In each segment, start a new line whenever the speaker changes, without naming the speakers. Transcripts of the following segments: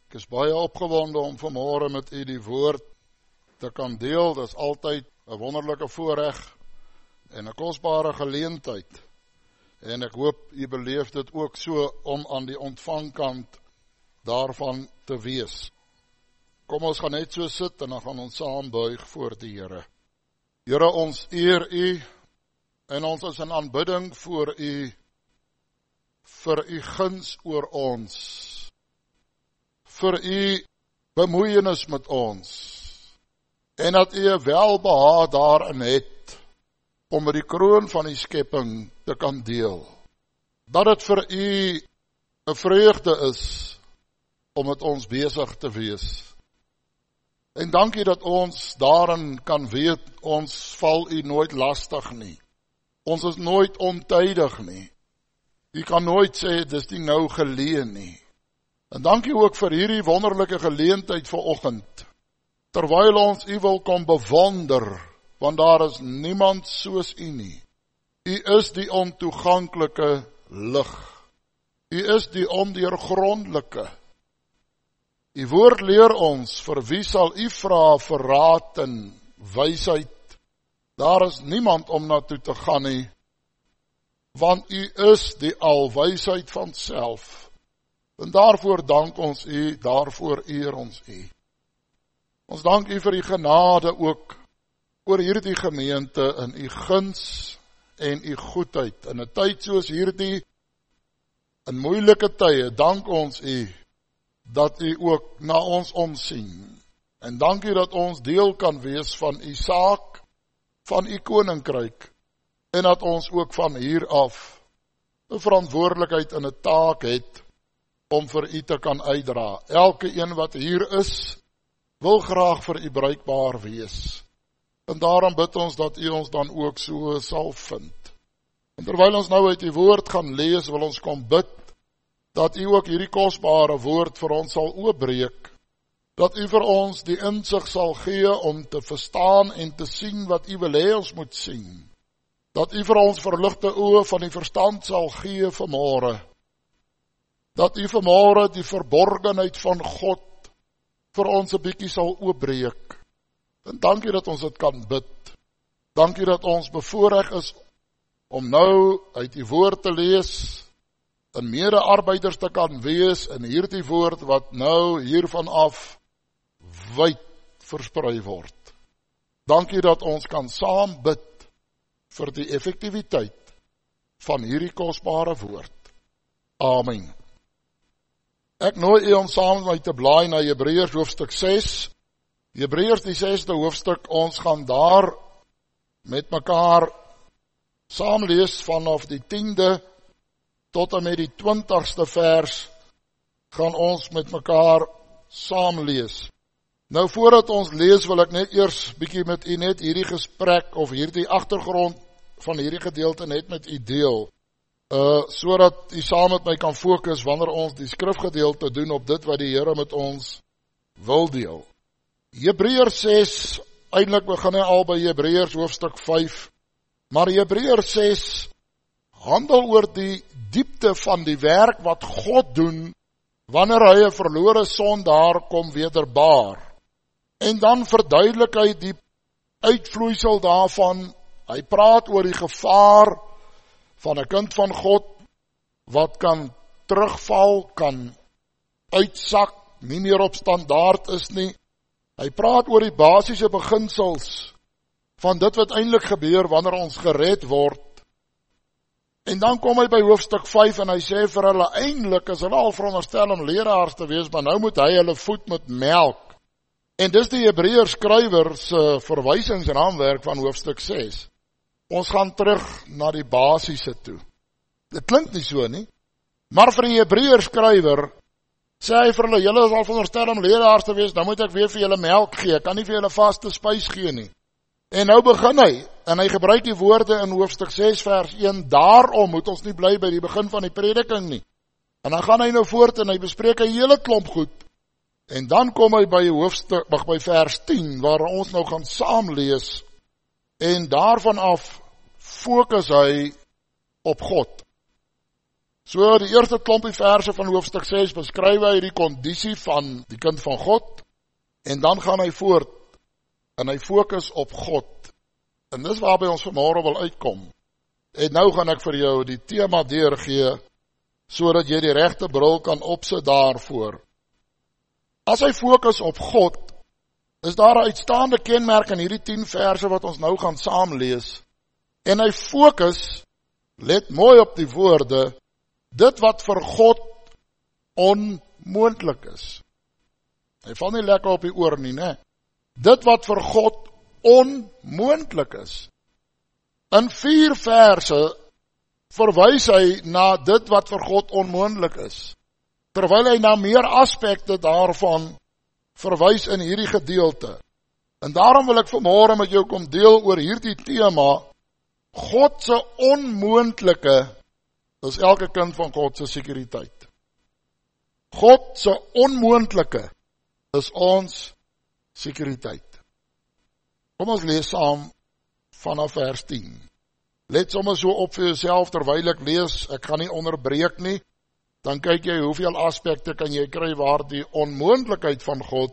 Ek is baie opgewonde om vanmôre met u die woord te kan deel. Dit is altyd 'n wonderlike voorreg en 'n kosbare geleentheid. En ek hoop u beleef dit ook so om aan die ontvangkant daarvan te wees. Kom, ons gaan net so sit en dan gaan ons saam buig voor die Here. Here, ons eer u en ons is in aanbidding voor u vir u guns oor ons, vir u bemoeienis met ons, en dat u 'n welbehae daarin het, om met die kroon van die skepping te kan deel. Dat het vir u 'n vreugde is, om met ons besig te wees. En dankie dat ons daarin kan weet, ons val u nooit lastig nie. Ons is nooit ontydig nie. U kan nooit sê, dis nie nou geleen nie. En dankie ook vir hierdie wonderlike geleentheid vanoggend, terwyl ons u wil kom bewonder, want daar is niemand soos u nie. U is die ontoeganklike lig. U is die ondeurgrondelike. U woord leer ons, vir wie sal u vra vir raad en wysheid? Daar is niemand om na toe te gaan nie, want u is die alwysheid van self. En daarvoor dank ons u, daarvoor eer ons u. Ons dank u vir die genade ook, oor hierdie gemeente in u guns en u goedheid. In 'n tyd soos hierdie, in moeilike tye, dank ons u, dat u ook na ons omsien. En dankie dat ons deel kan wees van u saak, van u koninkryk, en dat ons ook van hier af 'n verantwoordelikheid en 'n taak het, om vir u te kan uitdra. Elke een wat hier is, wil graag vir u bruikbaar wees. En daarom bid ons dat u ons dan ook so sal vind. En terwyl ons nou uit die woord gaan lees, wil ons kom bid, dat u ook hierdie kosbare woord vir ons sal oopbreek, dat u vir ons die insig sal gee om te verstaan en te sien wat u wil hê ons moet sien. Dat u vir ons verligte oë van die verstand sal gee vanmôre. Dat u vanmôre die verborgenheid van God vir ons 'n bietjie sal oopbreek. En dankie dat ons dit kan bid. Dankie dat ons bevoorreg is om nou uit die woord te lees, en mede-arbeiders te kan wees in hierdie woord wat nou hiervan af wyd versprei word. Dankie dat ons kan saam bid vir die effektiwiteit van hierdie kosbare woord. Amen. Ek nooi u om saam met my te blaai na Hebreërs hoofstuk 6. Hebreërs die 6de hoofstuk, ons gaan daar met mekaar saam lees vanaf die 10de tot en met die 20ste vers, gaan ons met mekaar saam lees. Nou voordat ons lees, wil ek net eers bietjie met u net hierdie gesprek of hierdie agtergrond van hierdie gedeelte net met u deel, sodat u saam met my kan fokus wanneer ons die skrifgedeelte doen op dit wat die Here met ons wil deel. Hebreërs 6, eintlik begin hy al by Hebreërs hoofstuk 5, maar Hebreërs 6 handel oor die diepte van die werk wat God doen, wanneer hy 'n verlore sondaar kom wederbaar. En dan verduidelik hy die uitvloeisel daarvan. Hy praat oor die gevaar van 'n kind van God, wat kan terugval, kan uitsak, nie meer op standaard is nie. Hy praat oor die basiese beginsels van dit wat eintlik gebeur wanneer ons gered word. En dan kom hy by hoofstuk 5 en hy sê vir hulle, eintlik is hulle al veronderstel om leraars te wees, maar nou moet hy hulle voed met melk. En dis die Hebreërs skrywer se verwysings en aanwerk van hoofstuk 6. Ons gaan terug na die basiese toe. Dit klink nie so nie, maar vir die Hebreërs skrywer sê hy vir hulle, julle is al veronderstel om leraars te wees, nou moet ek weer vir julle melk gee, ek kan nie vir julle vaste spys gee nie. En nou begin hy, en hy gebruik die woorde in hoofstuk 6 vers 1, daarom moet ons nie bly by die begin van die prediking nie. En dan gaan hy nou voort en hy bespreek 'n hele klomp goed. En dan kom hy by vers 10, waar ons nou gaan saam lees, en daarvan af fokus hy op God. So die eerste klompie verse van hoofstuk 6 beskryf hy die kondisie van die kind van God, en dan gaan hy voort, en hy fokus op God. En dis waarby ons vanmôre wil uitkom. En nou gaan ek vir jou die tema deurgee, sodat jy die regte bril kan opsit daarvoor. As hy fokus op God, is daar 'n uitstaande kenmerk in hierdie 10 verse wat ons nou gaan saamlees. En hy fokus, let mooi op die woorde, dit wat vir God onmoontlik is. Hy val nie lekker op die oor nie, né? Dit wat vir God onmoontlik is. In 4 verse verwys hy na dit wat vir God onmoontlik is, terwyl hy na meer aspekte daarvan verwys in hierdie gedeelte. En daarom wil ek vanmôre met jou kom deel oor hierdie tema, God se onmoontlike is elke kind van God se sekuriteit. God se onmoontlike is ons sekuriteit. Kom ons lees saam vanaf vers 10. Let sommer so op vir jouself terwyl ek lees, ek gaan nie onderbreek nie, dan kyk jy hoeveel aspekte kan jy kry waar die onmoontlikheid van God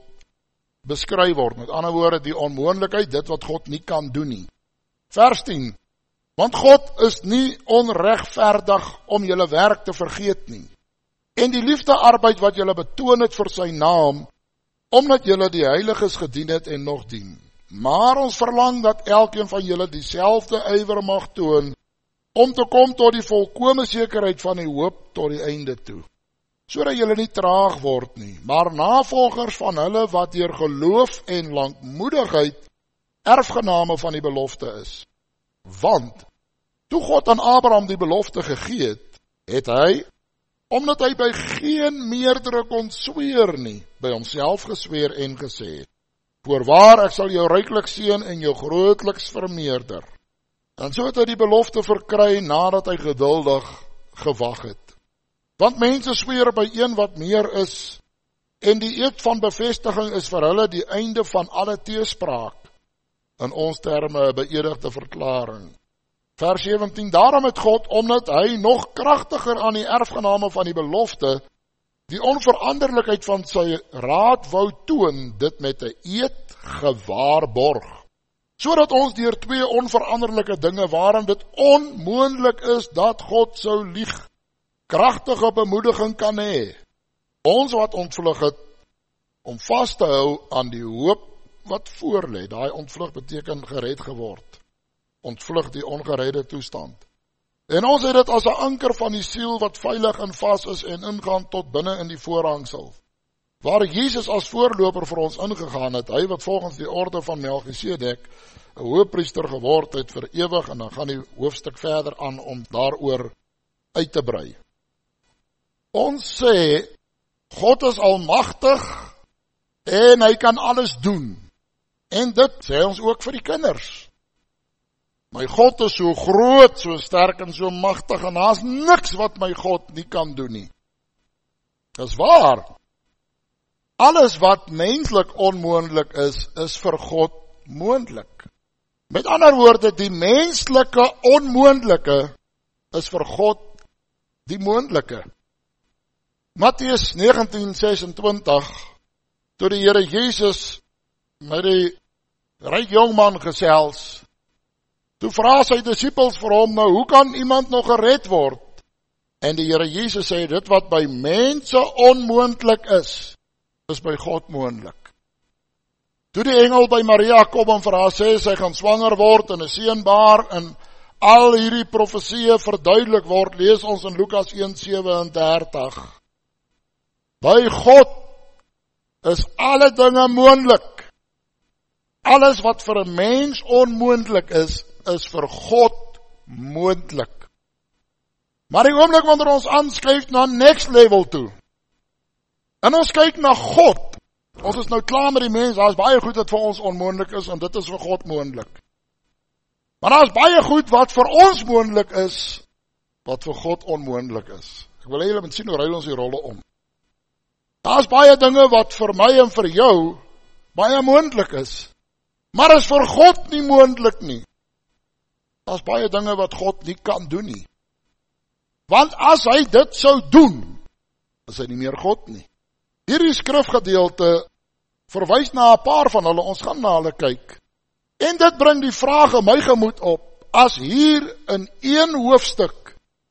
beskryf word. Met ander woorde, die onmoontlikheid, dit wat God nie kan doen nie. Vers 10. Want God is nie onregverdig om julle werk te vergeet nie, en die liefdearbeid wat julle betoon het vir sy naam, omdat julle die heiliges gedien het en nog dien. Maar ons verlang dat elkeen van julle dieselfde ywer mag toon, om te kom tot die volkome sekerheid van die hoop tot die einde toe, sodat julle nie traag word nie, maar navolgers van hulle wat deur geloof en lankmoedigheid erfgename van die belofte is. Want, toe God aan Abraham die belofte gegee het hy, omdat hy by geen meerdere kon sweer nie, by homself gesweer en gesê, voorwaar ek sal jou ryklik seën en jou grootliks vermeerder. En so het hy die belofte verkry nadat hy geduldig gewag het. Want mense sweer by een wat meer is, en die eed van bevestiging is vir hulle die einde van alle teespraak, in ons terme 'n beëdigde verklaring. Vers 17, daarom het God, omdat hy nog kragtiger aan die erfgename van die belofte, die onveranderlikheid van sy raad wou toon, dit met 'n eed gewaarborg, sodat ons deur 2 onveranderlike dinge waarin dit onmoontlik is dat God sou lieg, kragtige bemoediging kan hê. Ons wat ontvlug het, om vas te hou aan die hoop wat voorlê. Daai ontvlug beteken gered geword. Ontvlug die ongeredde toestand. En ons het dit as 'n anker van die siel wat veilig en vas is en ingaan tot binne in die voorhangsel, waar Jesus as voorloper vir ons ingegaan het, hy wat volgens die orde van Melchisedek 'n hoëpriester geword het vir ewig, en dan gaan die hoofstuk verder aan om daaroor uit te brei. Ons sê, God is almagtig en hy kan alles doen. En dit sê ons ook vir die kinders. My God is so groot, so sterk en so magtig, en daar's niks wat my God nie kan doen nie. Dis waar. Alles wat menslik onmoontlik is vir God moontlik. Met ander woorde, die menslike onmoontlike is vir God die moontlike. Matteus 19:26, toe die Here Jesus met die ryk jongman gesels, toe vra sy disippels vir hom, nou, hoe kan iemand nog gered word? En die Here Jesus sê, dit wat by mense onmoontlik is by God moontlik. Toe die engel by Maria kom en vir haar sê, sy gaan swanger word en 'n seun baar, en al hierdie profesieë verduidelik word, lees ons in Lukas 1:37. By God is alle dinge moontlik. Alles wat vir 'n mens onmoontlik is vir God moontlik. Maar die oomblik wanneer ons aanskuif na next level toe, en ons kyk na God, ons is nou klaar met die mens, daar is baie goed wat vir ons onmoontlik is, en dit is vir God moontlik. Maar daar is baie goed wat vir ons moontlik is, wat vir God onmoontlik is. Ek wil hê julle moet sien hoe ruil ons die rolle om. Daar is baie dinge wat vir my en vir jou baie moontlik is, maar is vir God nie moontlik nie. Daar is baie dinge wat God nie kan doen nie. Want as hy dit sou doen, is hy nie meer God nie. Hierdie skrifgedeelte verwys na 'n paar van hulle, ons gaan na hulle kyk. En dit bring die vraag in my gemoed op, as hier in een hoofstuk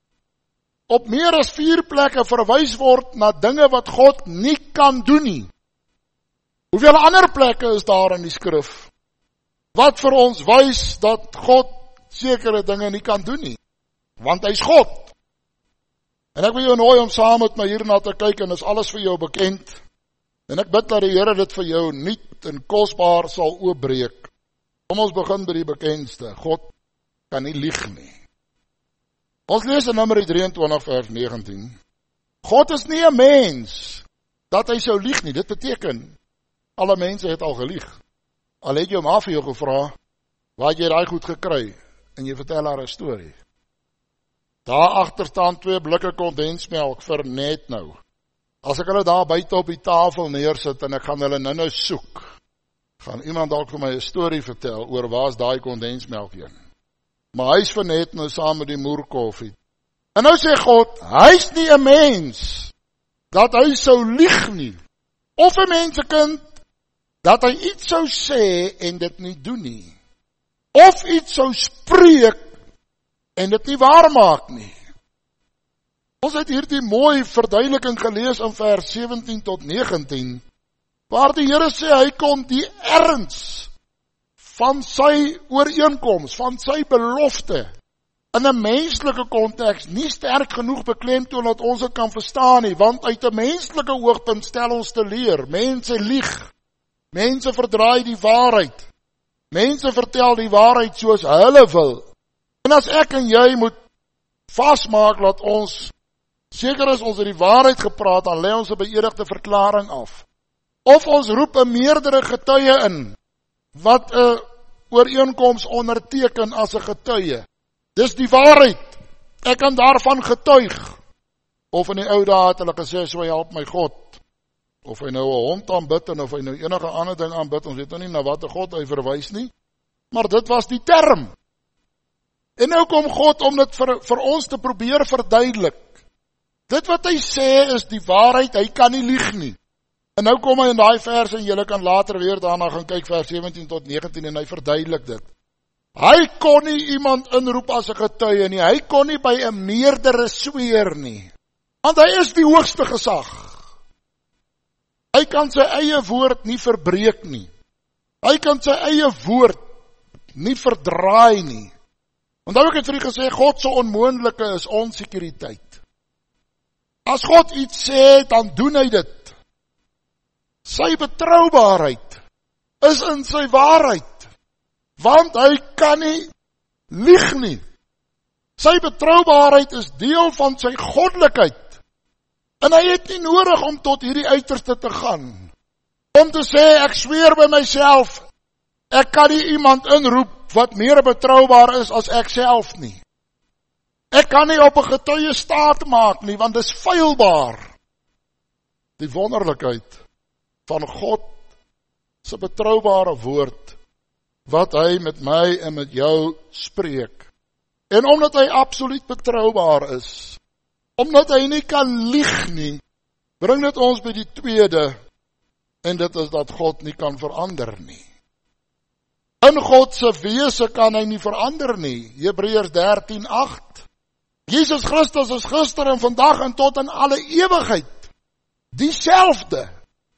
op meer as 4 plekke verwys word na dinge wat God nie kan doen nie. Hoeveel ander plekke is daar in die skrif wat vir ons wys dat God sekere dinge nie kan doen nie, want hy is God. En ek wil jou nooi om saam met my hierna te kyk, en is alles vir jou bekend. En ek bid dat die Here dit vir jou nuut en kosbaar sal oopbreek. Kom ons begin by die bekendste. God kan nie lieg nie. Ons lees in Numeri 23 vers 19. God is nie 'n mens dat hy sou lieg nie. Dit beteken, alle mense het al gelieg. Al het jou ma vir jou gevra, waar het jy daai goed gekry? En jy vertel haar 'n storie. Daar agter staan 2 blikke kondensmelk vir net nou. As ek hulle daar buite op die tafel neersit en ek gaan hulle nou soek, gaan iemand dalk vir my 'n storie vertel oor waar's daai kondensmelk heen. Maar hy is vir net nou saam met die moerkoffie. En nou sê God, hy's nie 'n mens dat hy sou lieg nie. Of 'n mensekind dat hy iets sou sê en dit nie doen nie. Of iets sou spreek en dit nie waar maak nie. Ons het hierdie mooi verduideliking gelees in vers 17 tot 19, waar die Here sê hy kon die erns van sy ooreenkoms, van sy belofte, in 'n menslike konteks nie sterk genoeg beklemtoon dat ons dit kan verstaan nie, want uit 'n menslike oogpunt stel ons te leer, mense lieg, mense verdraai die waarheid, mense vertel die waarheid soos hulle wil. En as ek en jy moet vasmaak dat ons seker is ons het die waarheid gepraat, dan lê ons 'n beëdigde verklaring af. Of ons roep 'n meerdere getuie in, wat 'n ooreenkoms onderteken as 'n getuie. Dis die waarheid. Ek kan daarvan getuig. Of in die ou dae het hulle gesê, so help my God. Of hy nou 'n hond aanbid en of hy nou enige ander ding aanbid, ons weet nou nie na watter God hy verwys nie. Maar dit was die term. En nou kom God om dit vir ons te probeer verduidelik. Dit wat hy sê is die waarheid, hy kan nie lieg nie. En nou kom hy in daai vers en julle kan later weer daarna gaan kyk vers 17 tot 19 en hy verduidelik dit. Hy kon nie iemand inroep as 'n getuie nie, hy kon nie by 'n meerdere sweer nie. Want hy is die hoogste gesag. Hy kan sy eie woord nie verbreek nie. Hy kan sy eie woord nie verdraai nie. Onthou ek het vir u gesê, God se onmoontlike is onsekuriteit. As God iets sê, dan doen hy dit. Sy betroubaarheid is in sy waarheid, want hy kan nie lieg nie. Sy betroubaarheid is deel van sy goddelikheid, en hy het nie nodig om tot hierdie uiterste te gaan, om te sê, ek sweer by myself, ek kan nie iemand inroep wat meer betroubaar is as ek self nie. Ek kan nie op 'n getuie staat maak nie, want dit is feilbaar. Die wonderlikheid van God se betroubare woord, wat hy met my en met jou spreek. En omdat hy absoluut betroubaar is, omdat hy nie kan lieg nie, bring dit ons by die tweede, en dit is dat God nie kan verander nie. In God se wese kan hy nie verander nie. Hebreërs 13:8. Jesus Christus is gister en vandag en tot in alle ewigheid dieselfde.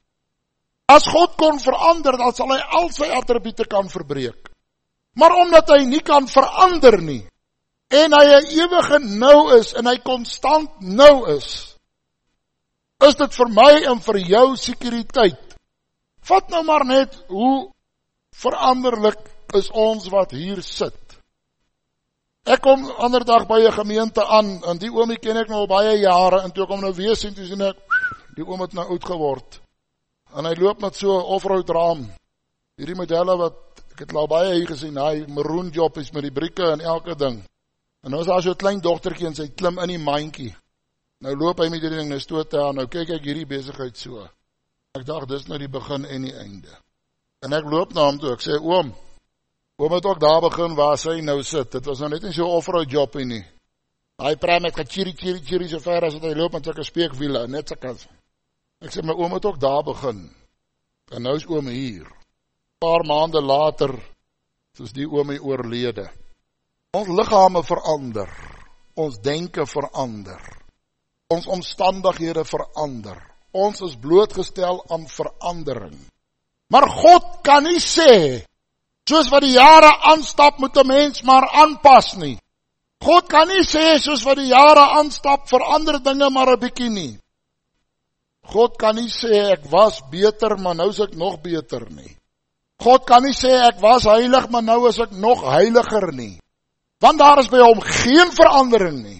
As God kon verander, dan sal hy al sy attribute kan verbreek. Maar omdat hy nie kan verander nie, en hy 'n ewige nou is, en hy konstant nou is dit vir my en vir jou sekuriteit. Vat nou maar net hoe veranderlik is ons wat hier sit. Ek kom ander dag by 'n gemeente aan, en die oomie ken ek nou al baie jare, en toe ek hom nou weer sien, toe sien ek, die oom het nou oud geword. En hy loop met so 'n off-road raam. Hierdie modelle wat, ek het al baie hier gesien, hy maroon job is met die brieke en elke ding. En nou is daar so 'n klein dogtertjie en sy klim in die mandjie. Nou loop hy met hierdie ding, nou stoot hy aan, nou kyk ek hierdie besigheid so. Ek dacht, dis nou die begin en die einde. En ek loop na hom toe, ek sê, oom het ook daar begin waar sy nou sit. Dit was nou net nie so 'n off-road job nie. Hy praat met gechiri so ver as wat hy loop met sulke speekwiele, net sulke. Ek sê, my oom het ook daar begin. En nou is oom hier. Paar maande later, soos die oom hy oorlede. Ons liggame verander. Ons denke verander. Ons omstandighede verander. Ons is blootgestel aan verandering. Maar God kan nie sê, soos wat die jare aanstap, moet 'n mens maar aanpas nie. God kan nie sê, soos wat die jare aanstap, verander dinge maar 'n bietjie nie. God kan nie sê, ek was beter, maar nou is ek nog beter nie. God kan nie sê, ek was heilig, maar nou is ek nog heiliger nie. Want daar is by hom geen verandering nie.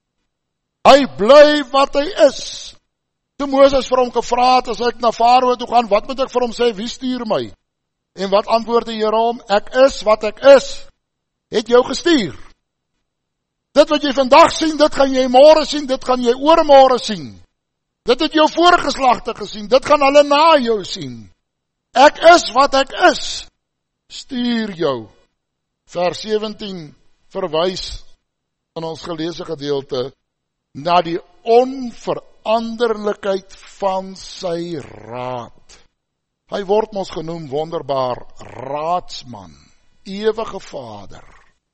Hy bly wat hy is. Toe Moses vir hom gevra het, as ek na Farao toe gaan, wat moet ek vir hom sê, wie stuur my? En wat antwoord die Here hom? Ek is wat ek is, het jou gestuur. Dit wat jy vandag sien, dit gaan jy môre sien, dit gaan jy oormôre sien. Dit het jou voorgeslagte gesien, dit gaan hulle na jou sien. Ek is wat ek is, stuur jou. Vers 17 verwys in ons geleesde gedeelte na die onveranderlikheid van sy raad. Hy word ons genoem wonderbaar raadsman, ewige Vader.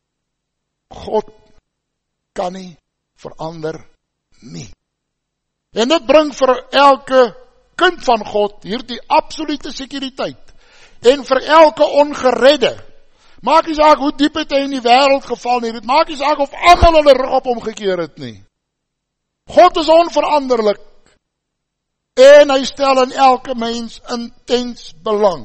God kan nie verander nie. En dit bring vir elke kind van God hierdie absolute sekuriteit. En vir elke ongeredde, maak nie saak hoe diep het hy in die wêreld geval nie, dit maak nie saak of almal hulle rug op hom gekeer het nie. God is onveranderlik. En hy stel in elke mens intens belang.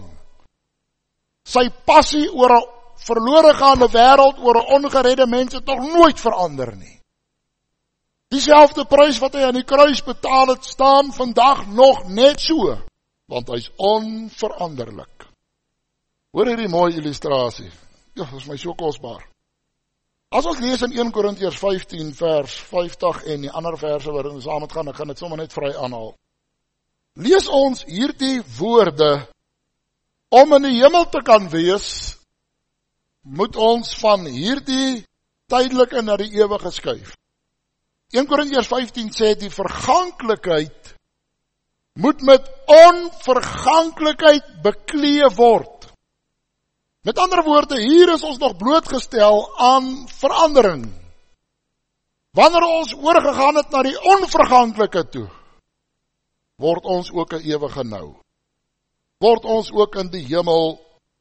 Sy passie oor 'n verlore gaande wêreld, oor 'n ongeredde mens het nog nooit verander nie. Dieselfde prys wat hy aan die kruis betaal het, staan vandag nog net so, want hy is onveranderlik. Hoor hierdie mooi illustrasie. Ja, dit is my so kosbaar. As ons lees in 1 Korintiërs 15 vers 50 en die ander verse waarin ons saam gaan, ek gaan dit sommer net vry aanhaal. Lees ons hierdie woorde, om in die hemel te kan wees, moet ons van hierdie tydelike na die ewige skuif. 1 Korintiërs 15 sê, die verganklikheid moet met onverganklikheid bekleë word. Met ander woorde, hier is ons nog blootgestel aan verandering. Wanneer ons oorgegaan het na die onverganklike toe, word ons ook 'n ewige nou. Word ons ook in die hemel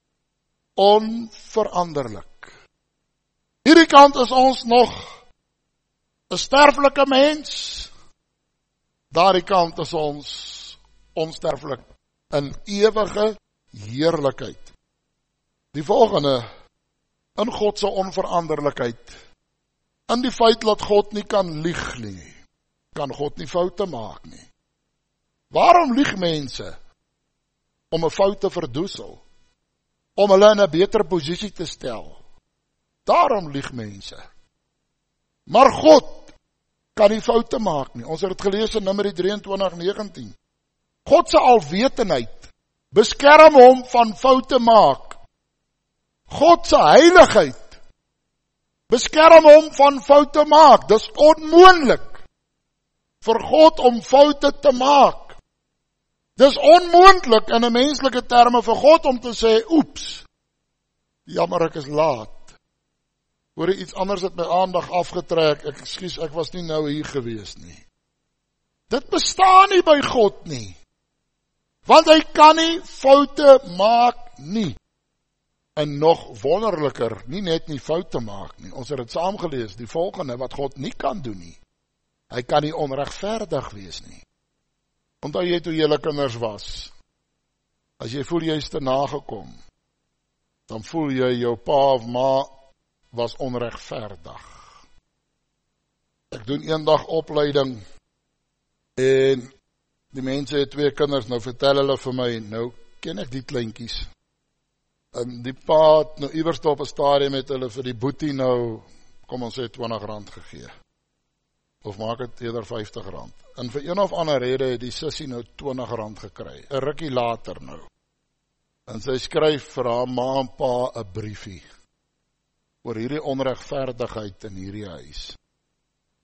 onveranderlik. Hierdie kant is ons nog 'n sterflike mens. Daardie kant is ons onsterflik in ewige heerlikheid. Die volgende, in God se onveranderlikheid, in die feit dat God nie kan lieg nie, kan God nie foute maak nie. Waarom lieg mense? Om 'n fout te verdoesel, om hulle in 'n beter posisie te stel. Daarom lieg mense. Maar God kan nie foute maak nie. Ons het dit gelees in Numeri 23:19. God se alwetendheid beskerm hom van foute maak. God se heiligheid beskerm hom van foute maak. Dis onmoontlik vir God om foute te maak. Dis onmoontlik in 'n menslike terme vir God om te sê, oeps, jammer ek is laat. Hoor jy, iets anders het my aandag afgetrek, ek was nie nou hier gewees nie. Dit bestaan nie by God nie. Want hy kan nie foute maak nie. En nog wonderliker, nie net nie foute maak nie. Ons het dit saam gelees, die volgende wat God nie kan doen nie. Hy kan nie onregverdig wees nie. Onthou jy toe julle kinders was, as jy voel jy is te nagekom, dan voel jy jou pa of ma was onregverdig. Ek doen eendag opleiding, en die mense het 2 kinders, nou vertel hulle vir my, nou ken ek die kleintjies. En die pa het nou iewers op 'n stadium met hulle vir die boetie nou, kom ons sê R20 gegee. Of maak het eerder R50. En vir een of ander rede het die sussie nou R20 gekry, 'n rukkie later nou. En sy skryf vir haar ma en pa 'n briefie oor hierdie onregverdigheid in hierdie huis.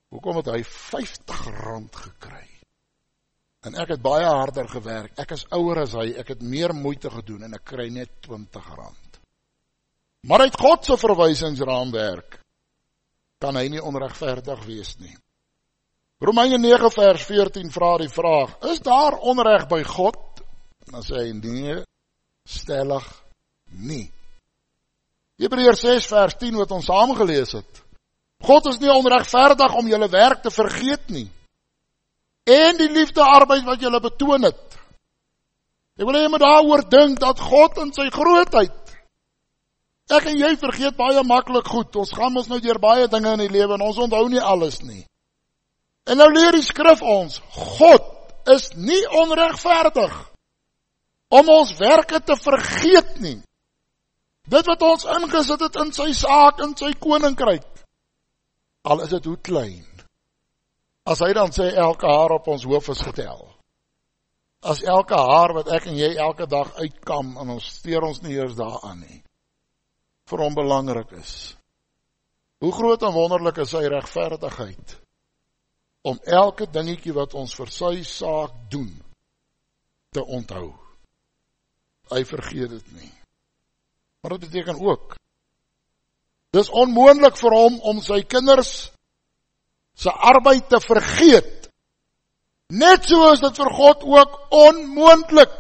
Hoekom het hy R50 gekry? En ek het baie harder gewerk, ek is ouer as hy, ek het meer moeite gedoen, en ek kry net R20. Maar uit God se verwysingsraamwerk, kan hy nie onregverdig wees nie. Romeine 9 vers 14 vra die vraag, is daar onreg by God? Dan sê hy, nee, stellig nie. Hebreërs 6 vers 10 wat ons saam gelees het, God is nie onregverdig om julle werk te vergeet nie, en die liefde arbeid wat julle betoon het. Ek wil hê jy moet daaroor dink, dat God in sy grootheid, ek en jy vergeet baie maklik goed, ons gaan ons nou deur baie dinge in die lewe, en ons onthou nie alles nie. En nou leer die skrif ons, God is nie onregverdig, om ons werke te vergeet nie. Dit wat ons ingesit het in sy saak, in sy koninkryk, al is dit hoe klein. As hy dan sê, elke haar op ons hoof is getel. As elke haar wat ek en jy elke dag uitkam, en ons steur ons nie eers daaraan nie, vir hom belangrik is. Hoe groot en wonderlik is sy regverdigheid, om elke dingetjie wat ons vir sy saak doen, te onthou. Hy vergeet dit nie. Maar dit beteken ook, dis onmoontlik vir hom om sy kinders se arbeid te vergeet. Net so is dit vir God ook onmoontlik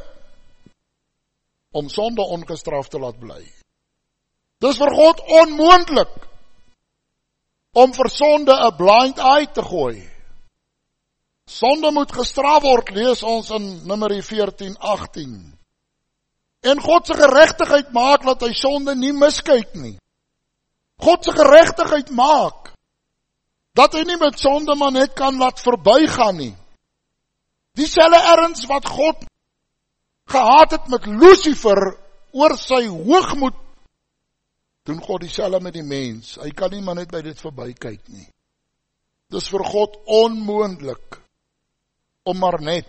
om sonde ongestraf te laat bly. Dis vir God onmoontlik om vir sonde 'n blind eye te gooi. Sonde moet gestraf word, lees ons in Numeri 14:18. En God se geregtigheid maak dat hy sonde nie miskyk nie. God se geregtigheid maak dat hy nie met sonde maar net kan laat verbygaan nie. Dieselfde erns wat God gehad het met Lucifer oor sy hoogmoed, doen God dieselfde met die mens. Hy kan nie maar net by dit verbykyk nie. Dis vir God onmoontlik om maar net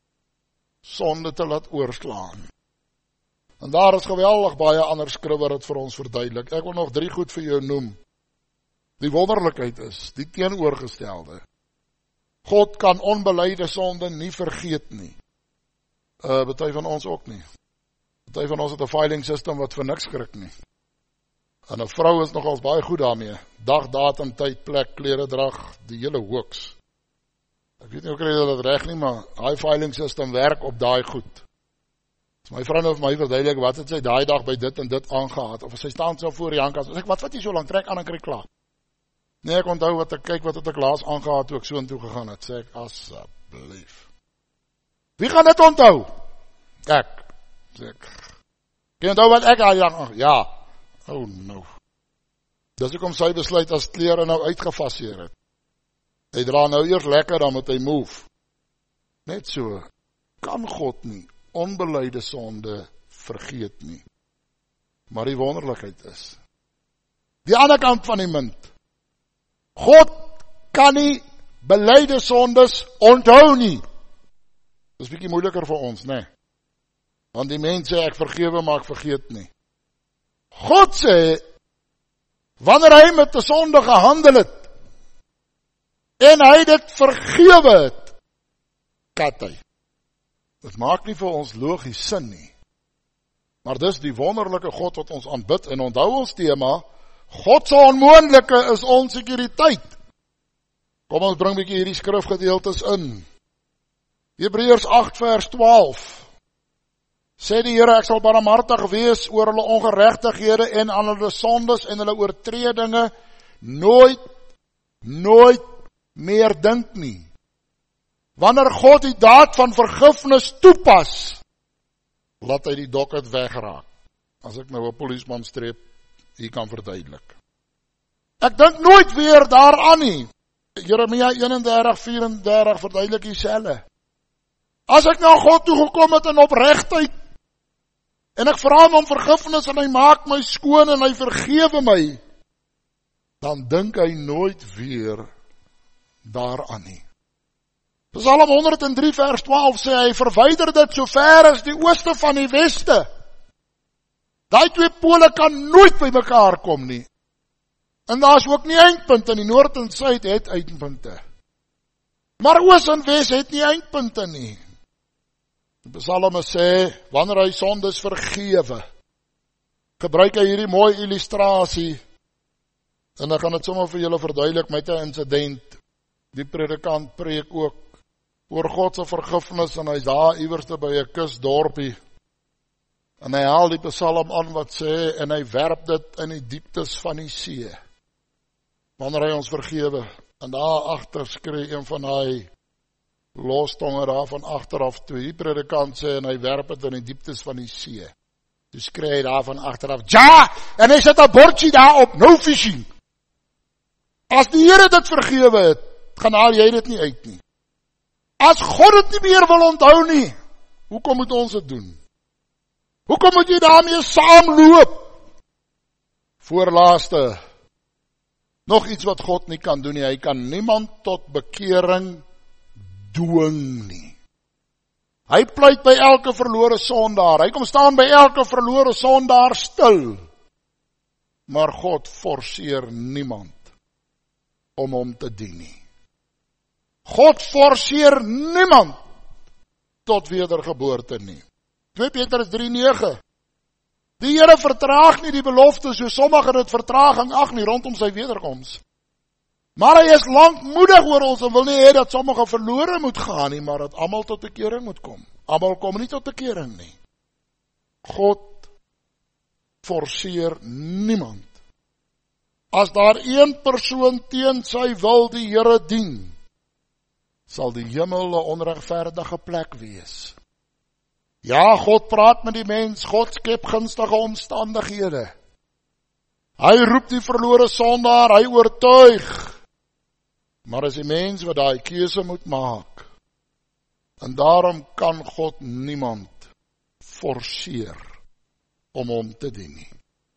sonde te laat oorslaan. En daar is geweldig baie ander skrif wat dit vir ons verduidelik. Ek wil nog 3 goed vir jou noem. Die wonderlikheid is, die teenoorgestelde. God kan onbeleide sonde nie vergeet nie. Party van ons ook nie. Party van ons het 'n filing system wat vir niks skrik nie. En 'n vrou is nogals baie goed daarmee. Dag, datum, tyd, plek, klere drag, die hele hoeks. Ek weet nie hoe kry jy dit reg nie, maar daai filing system werk op daai goed. As my vrou nou vir my verduidelik, wat het sy daai dag by dit en dit aangehad, of sy staan so voor die handkas, en ek, wat jy so lang, trek aan en kry klaar. Nee, ek onthou wat ek kyk, wat het ek laas aangehad, toe ek so intoe gegaan het, sê ek, asseblief. Wie gaan dit onthou? Ek. Sê ek. Kan jy onthou wat ek al ja. Oh no. Dis hoekom sy besluit as klere nou uitgefaseer het. Hy dra nou eers lekker, dan moet hy move. Net so, kan God nie onbeleide sonde vergeet nie. Maar die wonderlikheid is, die ander kant van die munt, God kan nie beleide sondes onthou nie. Dis bietjie moeiliker vir ons, né? Want die mens sê, ek vergewe, maar ek vergeet nie. God sê, wanneer hy met die sonde gehandel het, en hy dit vergewe het, kat hy. Dit maak nie vir ons logies sin nie. Maar dis die wonderlike God wat ons aanbid, en onthou ons tema, God se onmoonlike is onsekuriteit. Kom ons bring bietjie hierdie skrifgedeeltes in. Hebreërs 8 vers 12. Sê die Here, ek sal barmhartig wees oor hulle ongeregtighede en aan hulle sondes en hulle oortredinge nooit meer dink nie. Wanneer God die daad van vergifnis toepas, laat hy die docket wegraak. As ek nou 'n polisieman streep, hier kan verduidelik. Ek dink nooit weer daaraan nie. Jeremia 31:34 verduidelik dieselfde. As ek na God toe gekom het in opregtheid, en ek vra hom om vergifnis, en hy maak my skoon, en hy vergewe my, dan dink hy nooit weer daaraan nie. Psalm 103 vers 12 sê, hy verwyder dit so ver as die ooste van die weste. Daai twee pole kan nooit by mekaar kom nie. En daar is ook nie eindpunte, die noord en suid het eindpunte. Maar oos en wes het nie eindpunte nie. Die Psalme sê, wanneer hy sondes vergewe, gebruik hy hierdie mooi illustrasie, en ek gaan dit sommer vir julle verduidelik met 'n incident. Die predikant preek ook oor God se vergifnis, en hy's daar iewerste by 'n kusdorpie, en hy haal die Psalm aan wat sê, en hy werp dit in die dieptes van die see, wanneer hy ons vergewe, en daar agter skree een van hy lostonge daar van agteraf toe, die predikant sê, en hy werp dit in die dieptes van die see, toe skree hy daar van agteraf, ja, en hy sit 'n bordjie daar op, no fishing. As die Here dit vergewe het, gaan haal jy dit nie uit nie. As God dit nie meer wil onthou nie, hoekom moet ons dit doen? Hoekom moet jy daarmee saamloop? Voorlaaste, nog iets wat God nie kan doen nie, hy kan niemand tot bekering dwing nie. Hy pleit by elke verlore sondaar, hy kom staan by elke verlore sondaar stil, maar God forceer niemand om hom te dien nie. God forceer niemand tot wedergeboorte nie. 2 Petrus 3:9. Die Here vertraag nie die belofte, so sommige dit vertraging ag nie rondom sy wederkoms. Maar hy is lankmoedig oor ons en wil nie hê dat sommige verlore moet gaan nie, maar dat almal tot bekering moet kom. Almal kom nie tot bekering nie. God forceer niemand. As daar een persoon teen sy wil die Here dien, sal die hemel 'n onregverdige plek wees. Ja, God praat met die mens, God skep gunstige omstandighede. Hy roep die verlore sondaar, hy oortuig. Maar as die mens wat daai keuse moet maak, en daarom kan God niemand forceer om hom te dien nie.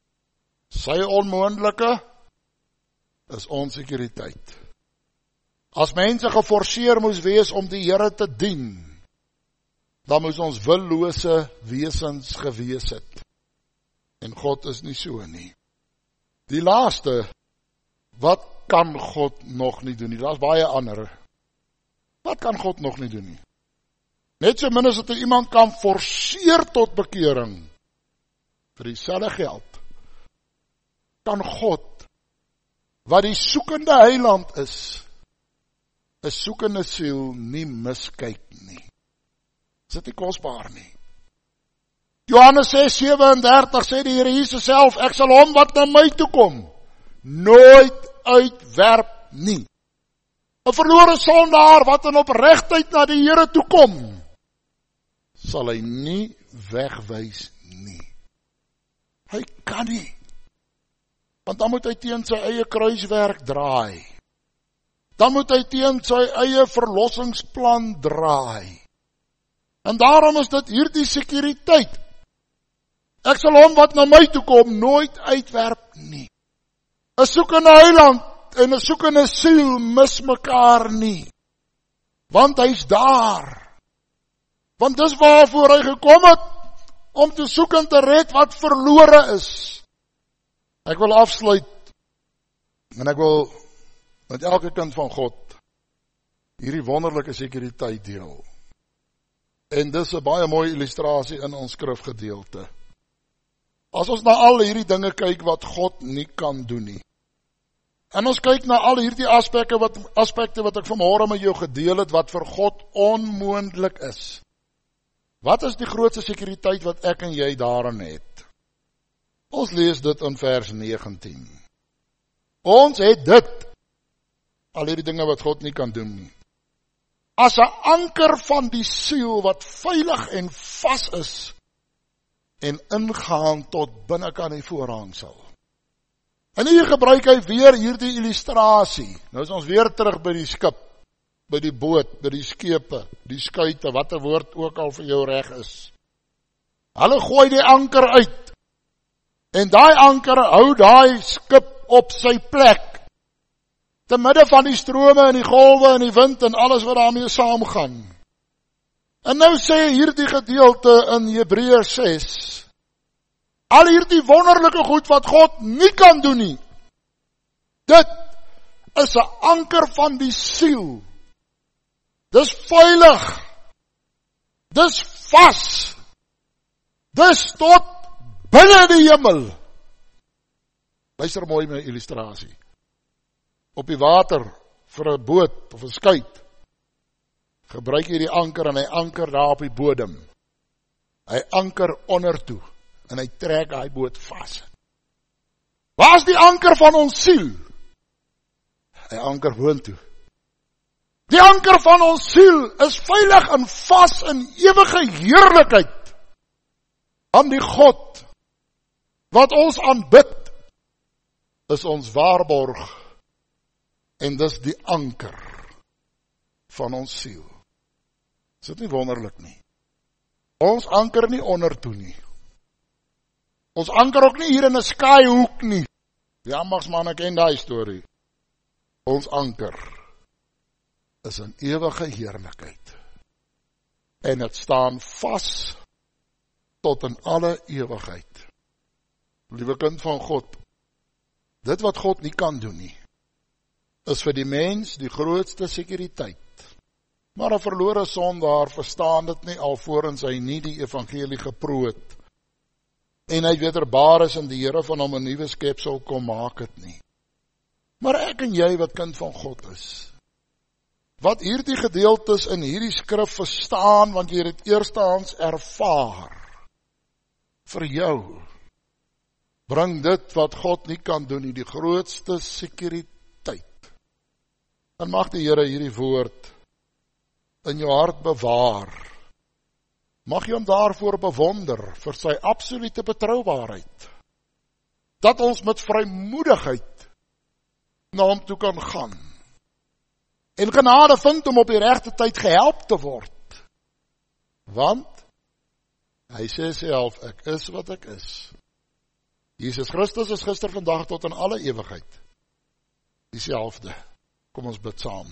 Sy onmoontlike is onsekuriteit. As mense geforseer moes wees om die Here te dien, dan moes ons willose wesens gewees het. En God is nie so nie. Die laaste, wat kan God nog nie doen nie? Daar is baie ander. Wat kan God nog nie doen nie? Net so min as dat iemand kan forceer tot bekering, vir dieselfde geld, kan God, wat die soekende heiland is, 'n soekende siel nie miskyk nie. Is dit nie kosbaar nie? Johannes 6:37 sê die Here Jesus self, ek sal hom wat na my toe kom, nooit uitwerp nie. 'n verlore sondaar wat in opregtheid na die Here toe kom, sal hy nie wegwys nie. Hy kan nie. Want dan moet hy teen sy eie kruiswerk draai. Dan moet hy teen sy eie verlossingsplan draai. En daarom is dit hierdie sekuriteit. Ek sal hom wat na my toe kom nooit uitwerp nie. 'n soekende heiland en 'n soekende siel mis mekaar nie. Want hy's daar. Want dis waarvoor hy gekom het, om te soek en te red wat verlore is. Ek wil afsluit, en ek wil met elke kind van God hierdie wonderlike sekuriteit deel. En dis 'n baie mooi illustrasie in ons skrifgedeelte. As ons na al hierdie dinge kyk wat God nie kan doen nie, en ons kyk na al hierdie aspekte wat ek vanmôre met jou gedeel het, wat vir God onmoontlik is. Wat is die grootste sekuriteit wat ek en jy daarin het? Ons lees dit in vers 19. Ons het dit, al hierdie dinge wat God nie kan doen nie, as 'n anker van die siel wat veilig en vas is, en ingaan tot binnekant die voorhangsel. En hier gebruik hy weer hierdie illustrasie. Nou is ons weer terug by die skip, by die boot, by die skepe, die skuite, wat 'n woord ook al vir jou reg is. Hulle gooi die anker uit, en daai anker hou daai skip op sy plek, te midde van die strome en die golwe en die wind en alles wat daarmee saamgaan. En nou sê hierdie gedeelte in Hebreërs 6, al hierdie wonderlike goed wat God nie kan doen nie, Dit is 'n anker van die siel. Dis veilig. Dis vas. Dis tot binne die hemel. Luister mooi my illustrasie. Op die water vir 'n boot of 'n skuit gebruik jy die anker en hy anker daar op die bodem. Hy anker onder toe en hy trek daai boot vas. Waar is die anker van ons siel? Hy anker boontoe. Die anker van ons siel is veilig en vas in ewige heerlikheid aan die God wat ons aanbid, is ons waarborg en dis die anker van ons siel. Is dit nie wonderlik nie? Ons anker nie onder toe nie. Ons anker ook nie hier in 'n skaaihoek nie. Die ambagsmanne ken daai storie. Ons anker is in ewige heerlikheid. En dit staan vas tot in alle ewigheid. Liewe kind van God, dit wat God nie kan doen nie, is vir die mens die grootste sekuriteit. Maar 'n verlore sondaar verstaan dit nie alvorens hy nie die evangelie geproot en hy wederbaar is en die Here van hom 'n nuwe skepsel kom maak het nie. Maar ek en jy wat kind van God is, wat hierdie gedeeltes in hierdie skrif verstaan, want jy het eerstehands ervaar, vir jou bring dit wat God nie kan doen nie, die grootste sekuriteit. En mag die Here hierdie woord in jou hart bewaar. Mag jy hom daarvoor bewonder, vir sy absolute betroubaarheid. Dat ons met vrymoedigheid na hom toe kan gaan. En genade vind om op die regte tyd gehelp te word. Want, hy sê self, ek is wat ek is. Jesus Christus is gister, vandag tot in alle ewigheid dieselfde. Kom ons bid saam.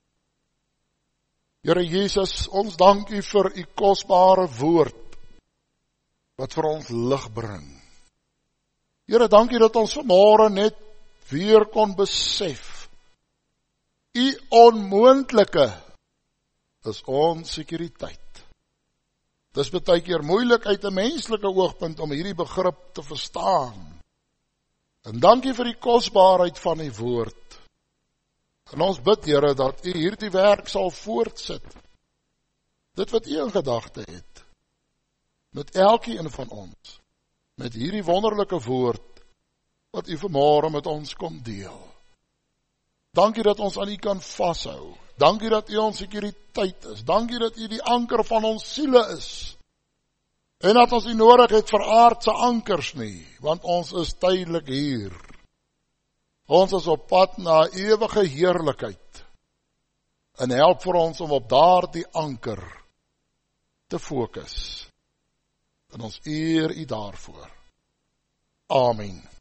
Here Jesus, ons dank U vir U kosbare woord, wat vir ons lig bring. Here, dank U dat ons vanmôre net weer kon besef, U onmoontlike is ons sekuriteit. Dit is baie keer moeilik uit 'n menslike oogpunt om hierdie begrip te verstaan. En dankie vir die kosbaarheid van die woord. En ons bid, Here, dat U hierdie werk sal voortsit. Dit wat U in gedagte het, met elkeen van ons, met hierdie wonderlike woord, wat U vanmôre met ons kom deel. Dankie dat ons aan U kan vashou. Dankie dat U ons sekuriteit is. Dankie dat U die anker van ons siele is. En dat ons nie nodig het vir aardse ankers nie, want ons is tydelik hier. Ons is op pad na ewige heerlikheid. En help vir ons om op daardie anker te fokus. En ons eer U daarvoor. Amen.